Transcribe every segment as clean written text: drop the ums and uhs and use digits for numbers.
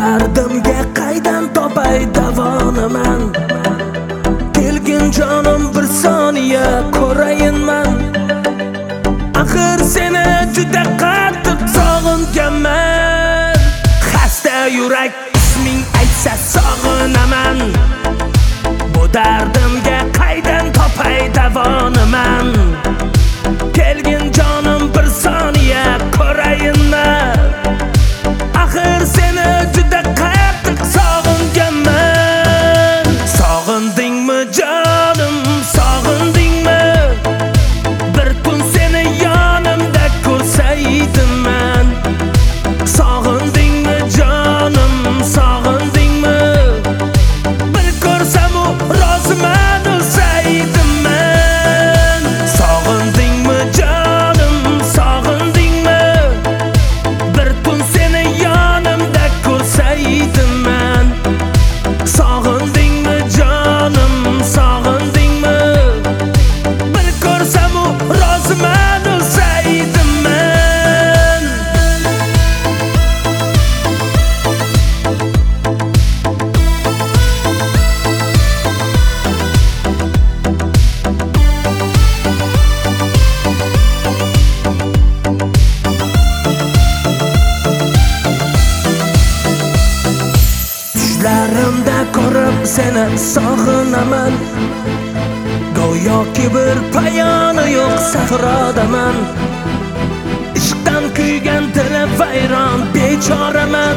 dardimga qaydan topay davoni man? Kelgin jonim bir soniya ko'rayinman. Axir seni juda qattiq sog'inganman. Xasta yurak isming aytsa sog'inaman. Bu dardimga qaydan topay davoni man? Kelgin jonim bir soniya ko'rayinman. Axir seni juda qattiq sog'inganman. Sog'indingmi jonim, sog'indingmi? Bir kun seni yonimda ko'rsaydim-man. Sog'indingmi jonim, sog'indingmi? Bir ko'rsam roziman o'lsaydim-man. Sog'indingmi jonim, sog'indingmi? Bir kun seni yonimda ko'rsaydim-man. Sog'indingmi jonim, sog'indingmi? Bir ko'rsam roziman o'lsaydim-man. Tushlarimda ko'rib seni sog'inaman. Go'yoki bir payoni yo'q sahrodaman. Ishqdan kuygan dilim vayron bechoraman.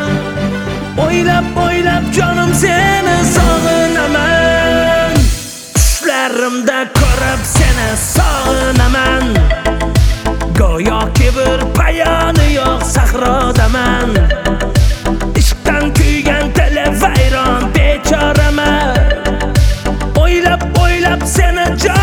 O'ylab jonim seni sog'inaman. Tushlarimda ko'rib seni sog'inaman. Go'yoki bir payoni yo'q sahrodaman. Ishqdan kuygan dilim vayron bechoraman. O'ylab seni